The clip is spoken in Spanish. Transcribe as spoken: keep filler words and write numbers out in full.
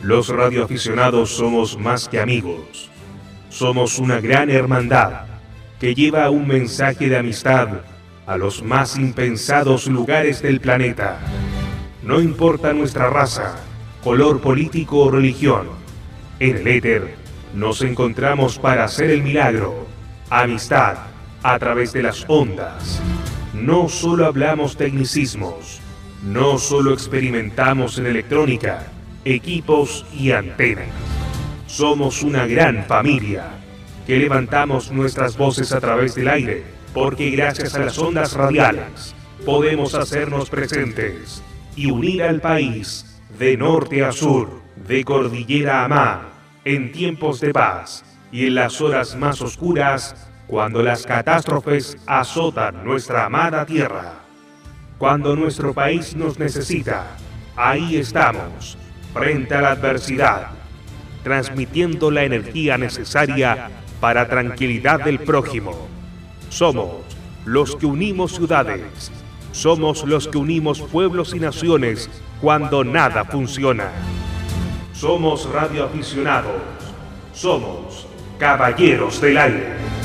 Los radioaficionados somos más que amigos. Somos una gran hermandad que lleva un mensaje de amistad a los más impensados lugares del planeta. No importa nuestra raza, color político o religión, en el éter nos encontramos para hacer el milagro. Amistad a través de las ondas. No solo hablamos tecnicismos, no solo experimentamos en electrónica, equipos y antenas. Somos una gran familia que levantamos nuestras voces a través del aire, porque gracias a las ondas radiales podemos hacernos presentes y unir al país de norte a sur, de cordillera a mar, en tiempos de paz y en las horas más oscuras, cuando las catástrofes azotan nuestra amada tierra. Cuando nuestro país nos necesita, ahí estamos, frente a la adversidad, transmitiendo la energía necesaria para tranquilidad del prójimo. Somos los que unimos ciudades, somos los que unimos pueblos y naciones cuando nada funciona. Somos radioaficionados, somos caballeros del aire.